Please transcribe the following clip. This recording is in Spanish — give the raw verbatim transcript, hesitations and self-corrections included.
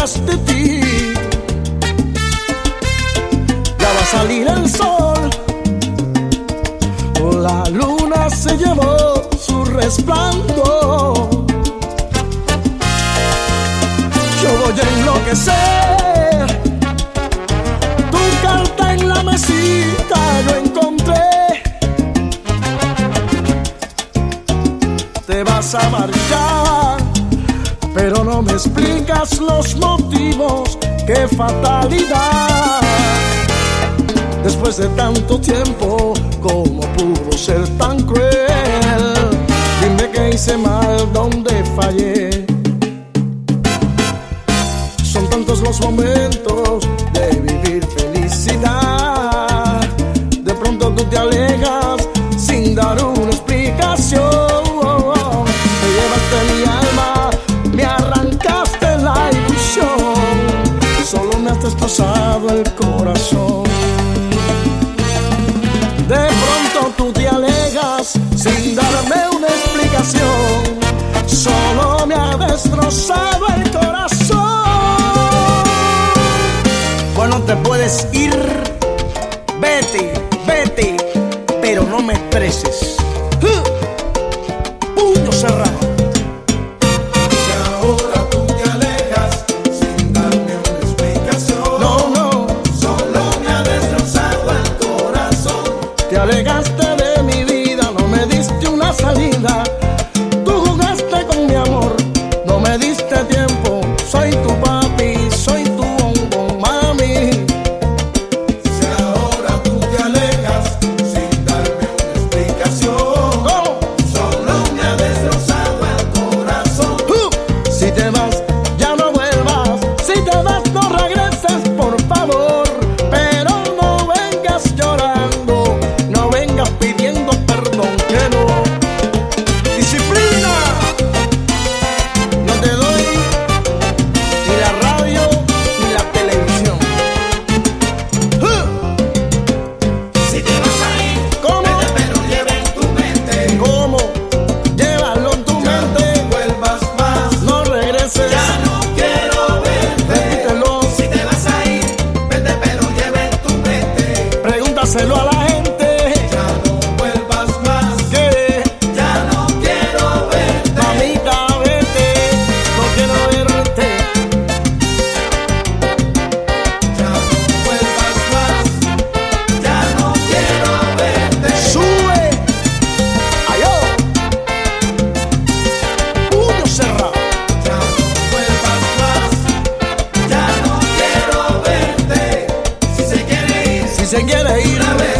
detrás de ti. Ya va a salir el sol, la luna se llevó su resplandor. Yo voy a enloquecer, tu carta en la mesita yo encontré. Te vas a marchar, pero no me explicas los motivos. ¡Qué fatalidad! Después de tanto tiempo, ¿cómo pudo ser tan cruel? Dime que hice mal, ¿dónde fallé? Son tantos los momentos de vivir felicidad. De pronto tú te alejas sin dar una explicación. Me llevaste mi alma, me arrancaste la ilusión. Solo me has destrozado el corazón. De pronto tú te alejas sin darme una explicación. Solo me ha destrozado el corazón. Bueno, te puedes ir, vete, vete, pero no me estreses. Puño cerrado. Te alejaste de mi vida, no me diste una salida. Tú jugaste con mi amor, no me diste tiempo. Soy tu papi, soy tu bombón, mami. Si ahora tú te alejas sin darme una explicación, ¿cómo? Solo me ha destrozado el corazón. Uh, si te vas, ya no vuelvas. Si te vas, no regreses, por favor. Pero no vengas llorando, no vengas pidiendo perdón, que no. Disciplina, no te doy ni la radio ni la televisión. ¡Uh! Si te vas a ir, ¿Cómo? vete, pero lleva en tu mente. ¿Cómo? Llévalo en tu Ya mente, no vuelvas más, no regreses. ya no quiero verte. Repítelo, Si te vas a ir, vete, pero lleva en tu mente. pregúntaselo a la gente. Ya no vuelvas más, Que ya no quiero verte. mamita, vete, no quiero verte. Ya no vuelvas más, ya no quiero verte. Sube, ayó, puño cerrado. Ya no vuelvas más, ya no quiero verte. Si se quiere ir, Si se quiere ir, una vez